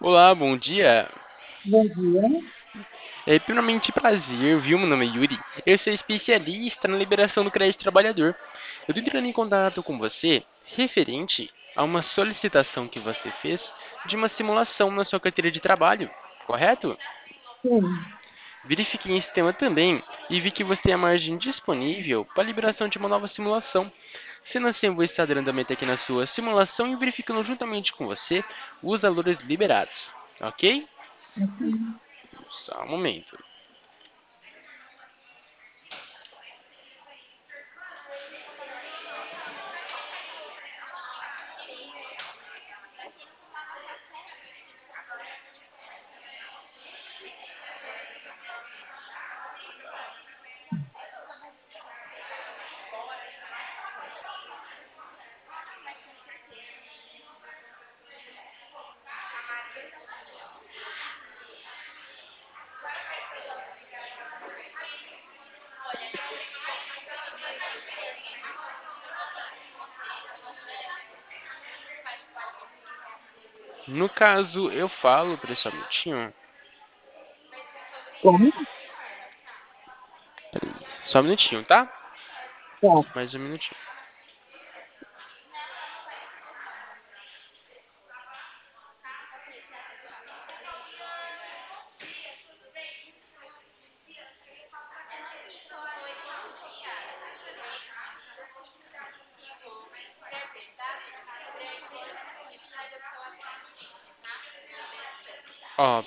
Olá, bom dia. Bom dia. É primeiramente prazer, viu? Meu nome é Yuri. Eu sou especialista na liberação do crédito trabalhador. Eu estou entrando em contato com você referente a uma solicitação que você fez de uma simulação na sua carteira de trabalho, correto? Sim. Verifiquei em sistema também e vi que você tem a margem disponível para a liberação de uma nova simulação. Sendo assim, eu vou estar dando andamento aqui na sua simulação e verificando juntamente com você os valores liberados, ok? Ok. Só um momento. No caso, eu falo, peraí só um minutinho. Como? Só um minutinho, tá? Tá. Mais um minutinho. Ó,